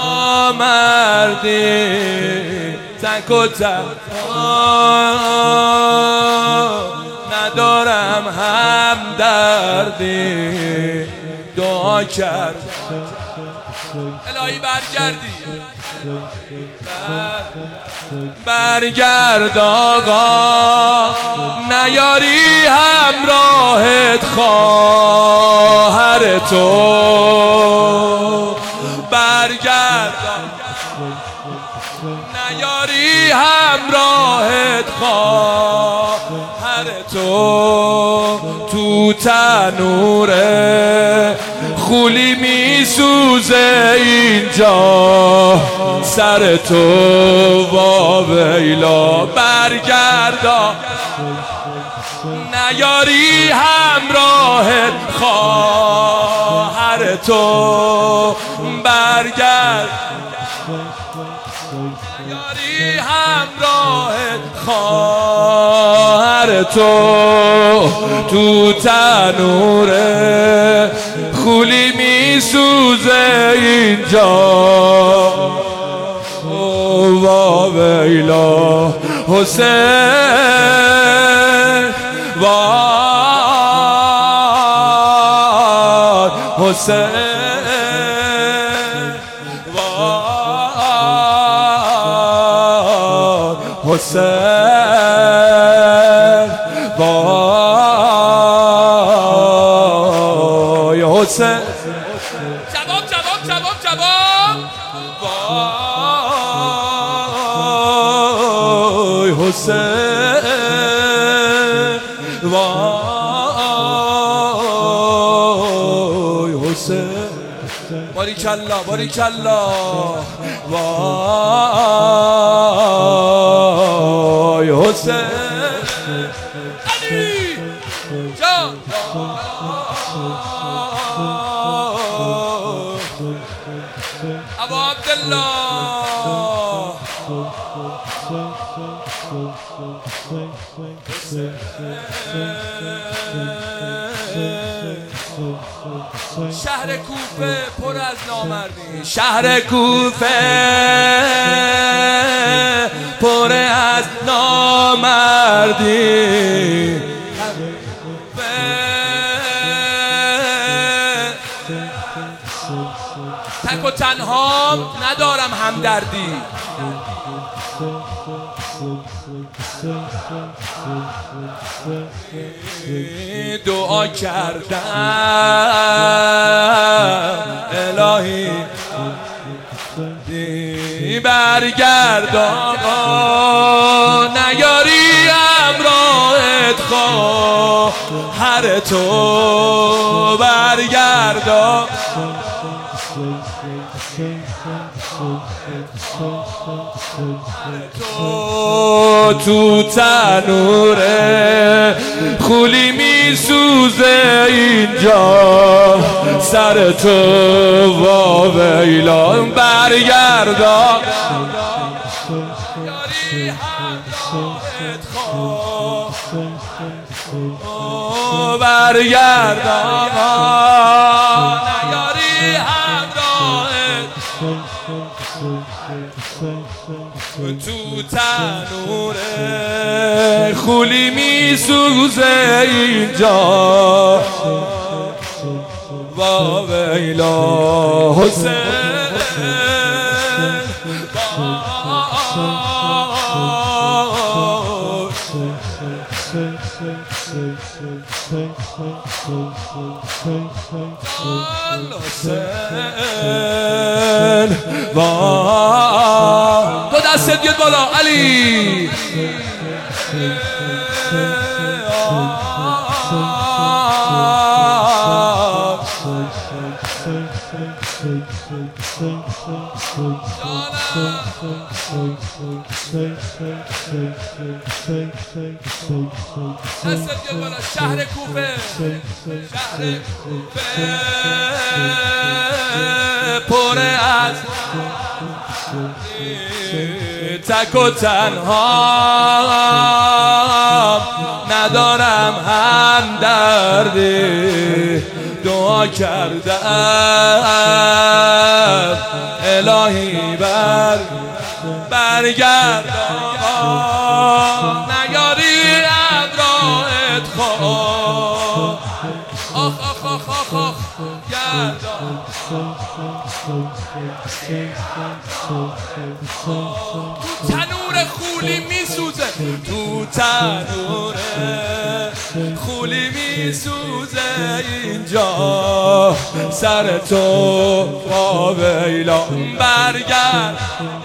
نامردی تک و تنها ندارم همدردی دعا کرد الهی برگردی برگرد آقا نیاری همراهت خواهر تو برگرد نیاری همراهت خواهر تو تنوره خولی میسوزه اینجا سر تو واویلا برگردا نیاری همراهت خواهر تو برگرد نیاری همراهت خواهر تو تنوره خولی میسوزه اینجا واویلا حسین وای حسین وای حسین وای حسین جواب وای حسین وای حسین باریکالله وای حسین علی جان ابو عبدالله شهر کوفه پر از نامردی شهر کوفه پر از نامردی تک و تنها ندارم همدردی دعا کردم الهی برگرد آقا نیاری همراهت خواهر تو برگرد تو تنوره خولی میسوزه اینجا سر تو واویلا برگردا یاری همراهت خواه برگردا نیاری همراهت تو تنوره خولی میسوزه اینجا واویلا حسین دو دستت بیاد بالا علی شهر کوفه پر از تک و تنها ندارم همدردی دعا کردم الهی برگرد نیاری از راهت خواه آخ آخ آخ آخ آخ گردان تو تنور خولی میسوزه تو تنور خولی میسوزه اینجا سر تو ویلا برگرد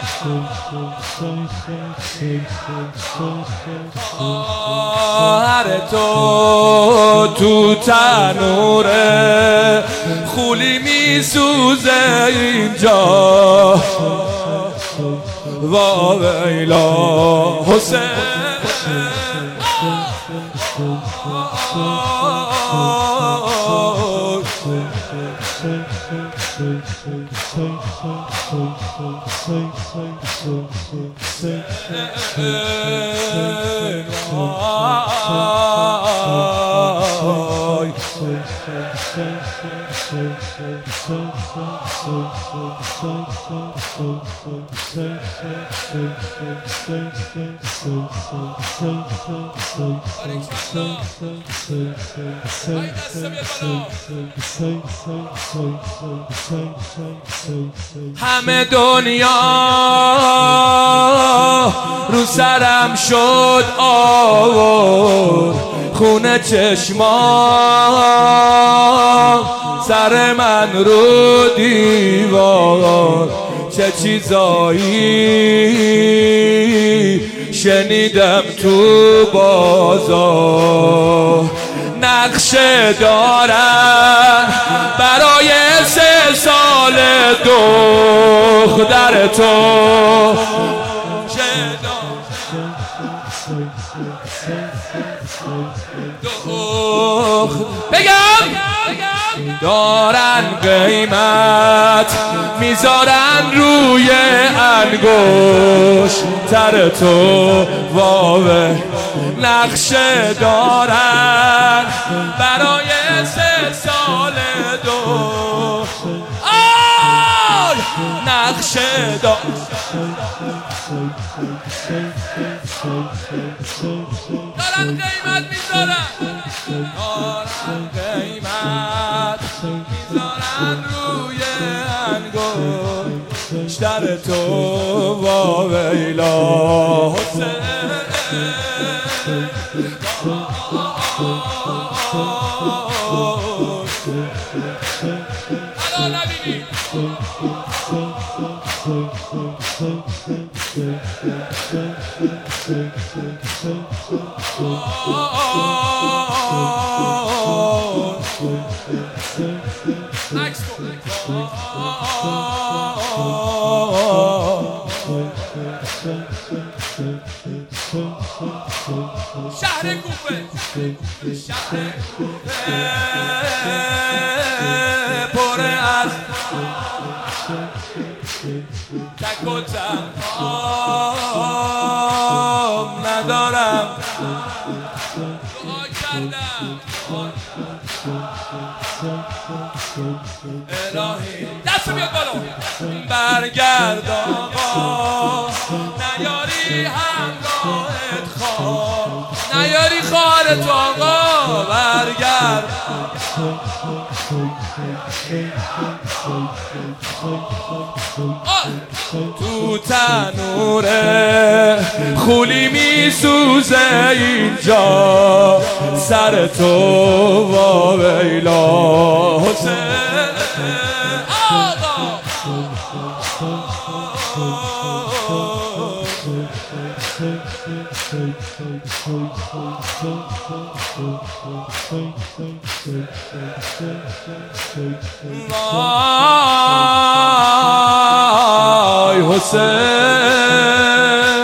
هر تو تنور خولی میسوزه اینجا ویلا حسین همه دنیا رو سرم شد آور خونه چشمان سر من رو دیوار چه چیزایی شنیدم تو بازار نقشه دارن برای 3 سال دختر تو بگم دارن قیمت میذارن روی انگشتر تو واوه نقشه دارن برای 3 سال نقشه دارن قیمت میذارن روی انگشتر تو واویلا حسین شهر کوفه پر از تک و تنهام ندارم دعا کردم الهی دست بیاد بالا برگرد آقا نیاری همراهت خواه نیاری خواهرت آقا برگرد تو تنور خولی میسوزه اینجا سر تو واویلا حسین آقا وای حسین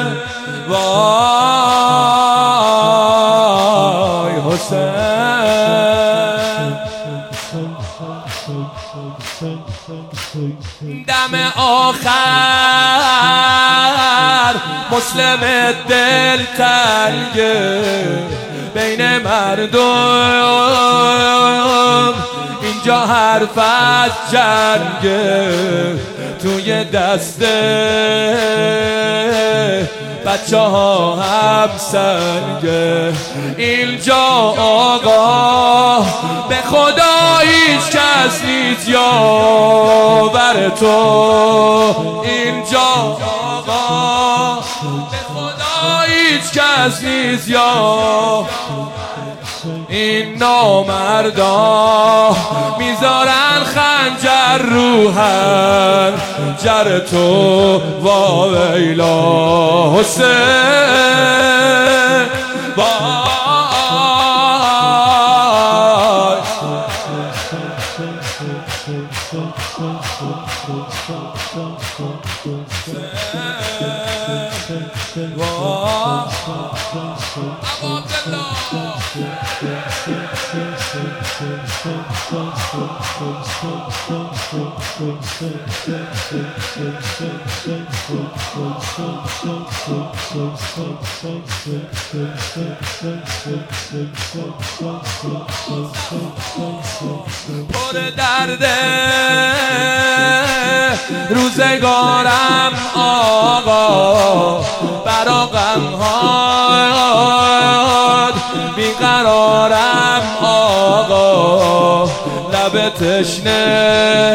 وای حسین دم آخر مسلم دل تنگه بین مردم اینجا حرف از جنگه توی دسته بچه ها هم سنگه اینجا آقا به خدا هیچ کس نیست یاور تو اینجا آقا به خدا هیچ کس نیست یاور این نامردا میذارن خنجر رو هنجر تو وا ویلا حسین وای پر درده روزگارم آقا برا غمهات بیقرارم آقا لب تشنه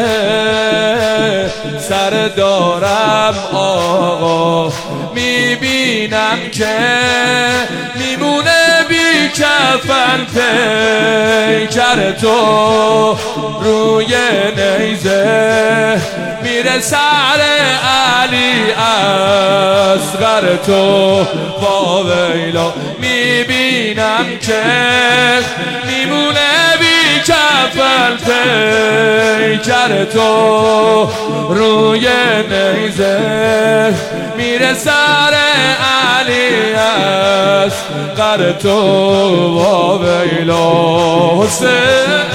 سر دارم آقا میبینم که میمونه بی کفن پیکر تو روی نیزه میره سر علی اصغر تو با ویلا میبینم که میمونه بی کفن پیکر تو روی نیزه میره سر علی اصغر تو با ویلا حسین